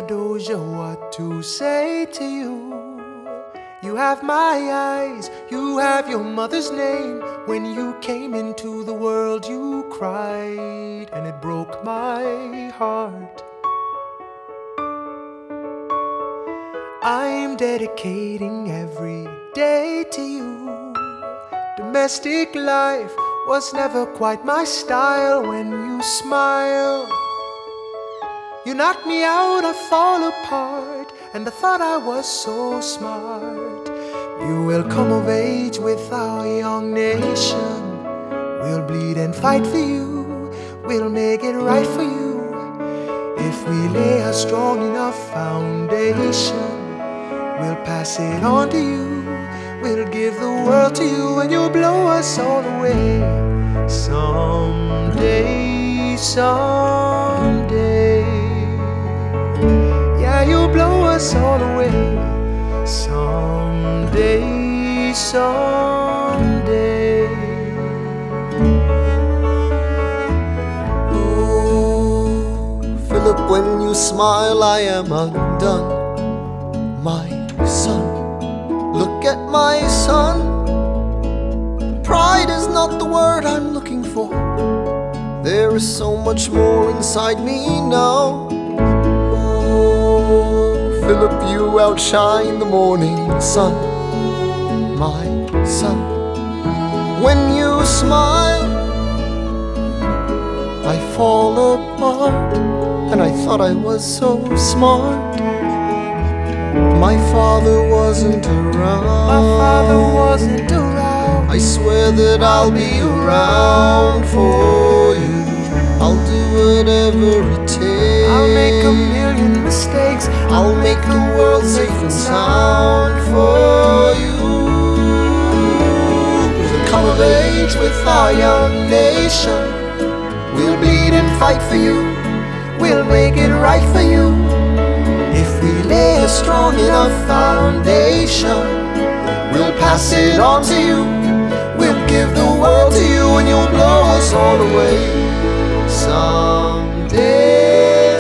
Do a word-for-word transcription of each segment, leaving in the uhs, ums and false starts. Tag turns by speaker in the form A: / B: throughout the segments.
A: Theodosia, what to say to you. You have my eyes, you have your mother's name. When you came into the world you cried, and it broke my heart. I'm dedicating every day to you. Domestic life was never quite my style. When you smile, you knock me out, I fall apart, and I thought I was so smart. You will come of age with our young nation. We'll bleed and fight for you. We'll make it right for you. If we lay a strong enough foundation, we'll pass it on to you. We'll give the world to you, and you'll blow us all away. Someday, someday, yeah, you'll blow us all away. Someday, someday.
B: Oh, Philip, when you smile, I am undone. My son, look at my son. Pride is not the word I'm looking for. There is so much more inside me now. Oh, Philip, you outshine the morning sun. My son, when you smile, I fall apart, and I thought I was so smart. My father wasn't around.
A: My father wasn't around.
B: I swear that I'll be around for you. I'll do whatever it takes.
A: I'll make a million mistakes.
B: I'll make the world safe and sound for you. We'll come of age with our young nation. We'll bleed and fight for you. We'll make it right for you. If we lay a strong enough foundation, we'll pass it on to you. We'll give the world to you, and you'll blow us all away. Someday,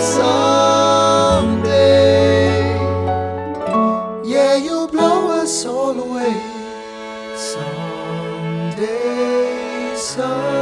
B: someday, yeah, you'll blow us all away. Someday, someday.